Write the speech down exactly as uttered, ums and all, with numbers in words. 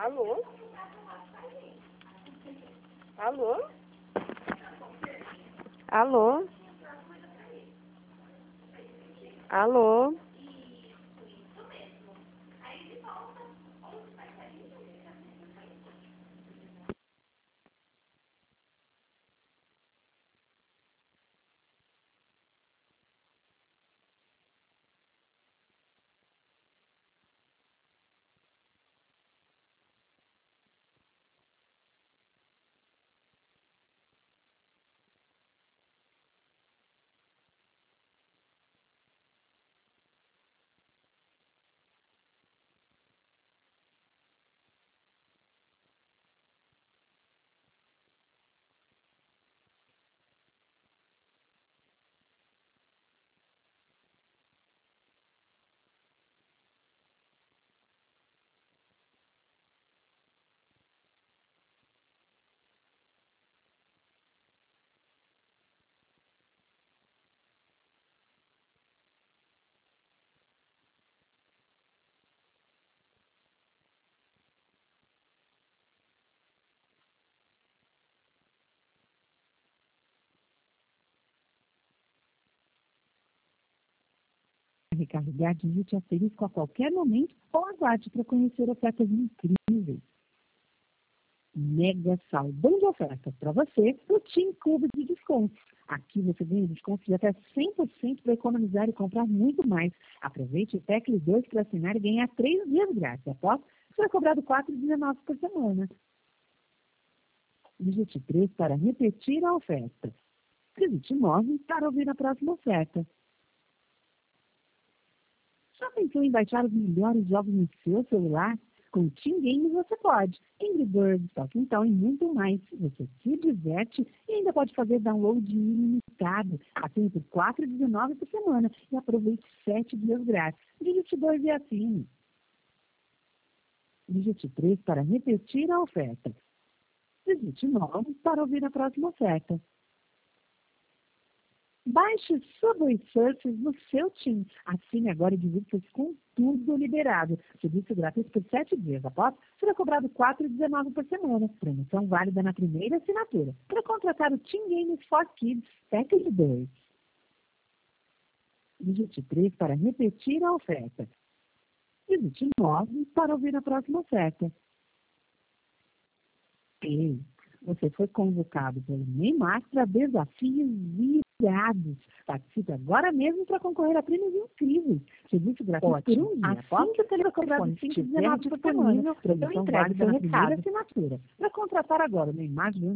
Alô? Alô? Alô? Alô? Recarregar, digite asterisco a qualquer momento ou aguarde para conhecer ofertas incríveis. Mega saldão de ofertas para você no Team Clube de Descontos. Aqui você ganha descontos de até cem por cento para economizar e comprar muito mais. Aproveite o Teclis dois para assinar e ganhar três dias grátis. Após, será cobrado quatro reais e dezenove centavos por semana. Digite três para repetir a oferta. Digite nove para ouvir a próxima oferta. Já pensou em baixar os melhores jogos no seu celular? Com o Team Games você pode. Angry Birds, Talking Town e muito mais. Você se diverte e ainda pode fazer download ilimitado. Assine por quatro reais e dezenove centavos por semana e aproveite sete dias grátis. Digite dois e assine. Digite três para repetir a oferta. Digite nove para ouvir a próxima oferta. Baixe Subway Surfers no seu Team. Assine agora e divirta-se com tudo liberado. Serviço gratuito por sete dias. Após, será cobrado quatro reais e dezenove centavos por semana. Promoção válida na primeira assinatura. Para contratar o Team Games for Kids, Package dois. Digite três para repetir a oferta. Digite nove para ouvir a próxima oferta. Ei, você foi convocado pelo Neymar para desafios virados. Participe agora mesmo para concorrer a prêmios incríveis. Serviço gratuito Ótimo. por um dia. Assim Após que o será cobrado telefone cinco reais e estiver dezenove centavos por semana. disponível, eu Promoção entrego válida seu na primeira recado. assinatura. Para contratar agora o Neymar Júnior